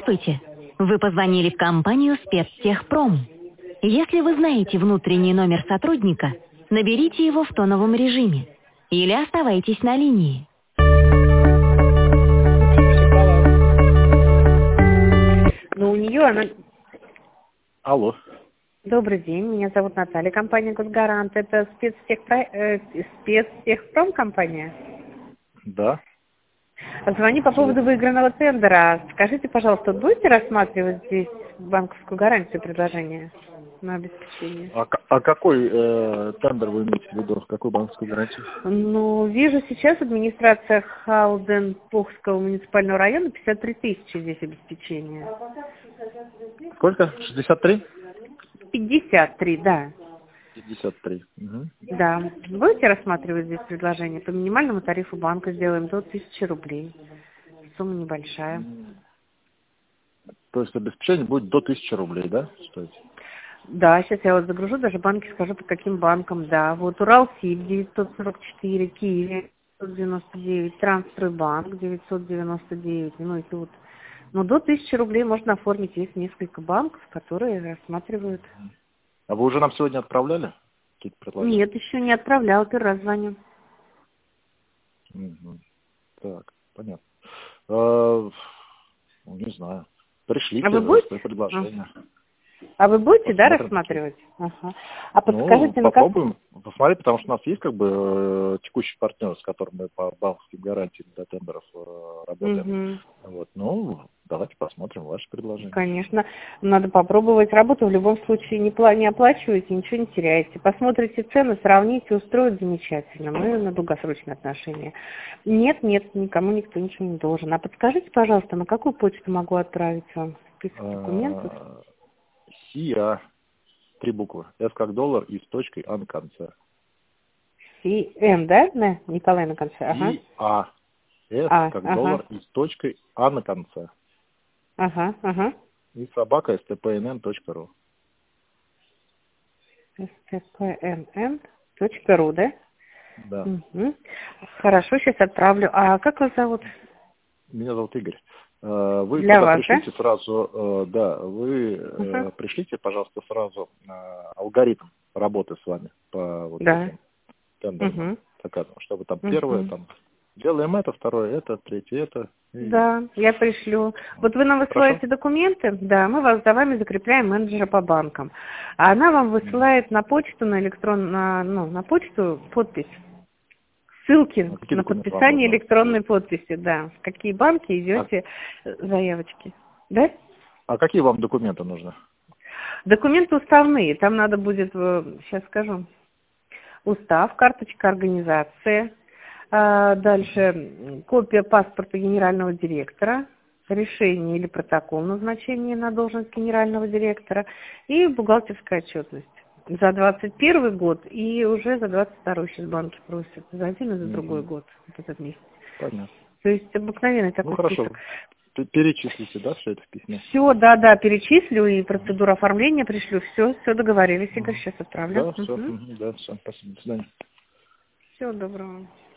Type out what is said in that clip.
Здравствуйте. Вы позвонили в компанию «Спецтехпром». Если вы знаете внутренний номер сотрудника, наберите его в тоновом режиме или оставайтесь на линии. Но у нее она... Алло. Добрый день, меня зовут Наталья, компания «Госгарант». Это спецтехпром компания? Да. Звоню по поводу выигранного тендера. Скажите, пожалуйста, будете рассматривать здесь банковскую гарантию предложения на обеспечение? А какой тендер вы имеете в виду? Какую банковскую гарантию? Ну, вижу сейчас администрация Халден-Пухского муниципального района 53 тысячи здесь обеспечения. Сколько? 63? 53, да. 53. Угу. Да. Будете рассматривать здесь предложение? По минимальному тарифу банка сделаем до 1000 рублей. Сумма небольшая. То есть обеспечение будет до 1000 рублей, да, стоить? Да, сейчас я вот загружу, даже банки скажу, по каким банкам, да. Вот Уралсиб 944, Киев 999, Трансстройбанк 999, ну и тут. Но до 1000 рублей можно оформить. Есть несколько банков, которые рассматривают. А вы уже нам сегодня отправляли какие-то предложения? Нет, еще не отправлял, первый раз звоню. Угу. Так, понятно. Не знаю. Пришлите А вы будете? свои предложения. А вы будете, да, Посмотрим. рассматривать? Ага. А подскажите, на попробуем посмотреть, потому что у нас есть как бы текущий партнер, с которым мы по банковским гарантиям для тендеров работаем. Вот, давайте посмотрим ваши предложения. Конечно, надо попробовать. Работу в любом случае не оплачиваете, ничего не теряете. Посмотрите цены, сравните, устроит замечательно. Мы на долгосрочные отношения. Нет, никому никто ничего не должен. А подскажите, пожалуйста, на какую почту могу отправить вам список документов? СИА, 3 буквы. С как доллар и с точкой А на конце. СИМ, да? Николай на конце. Ага. СИА. С как доллар и с точкой А на конце. Ага. И собака stpnn.ru. stpnn.ru, да? Да. Угу. Хорошо, сейчас отправлю. А как вас зовут? Меня зовут Игорь. Вы Для когда вас, пришлите сразу, пришлите, пожалуйста, сразу алгоритм работы с вами по вот этим тендерам. Чтобы там первое, там делаем это, второе это, третье это. Да, я пришлю. Вот вы нам высылаете документы, да, мы вас за вами закрепляем менеджера по банкам. А она вам высылает на почту, на почту подпись. Ссылки на подписание электронной подписи, да. В какие банки идете заявочки. Да? А какие вам документы нужны? Документы уставные. Там надо будет, сейчас скажу, устав, карточка организации, дальше копия паспорта генерального директора, решение или протокол назначения на должность генерального директора и бухгалтерская отчетность. За 21 год и уже за 22 сейчас банки просят. За один и за другой год. Вот этот месяц. Понятно. То есть обыкновенный такой список. Перечислите, да, все это в письме? Все, да, перечислю и процедуру оформления пришлю. Все договорились. Игорь, сейчас отправлю. Да, все, спасибо, до свидания. Всего доброго.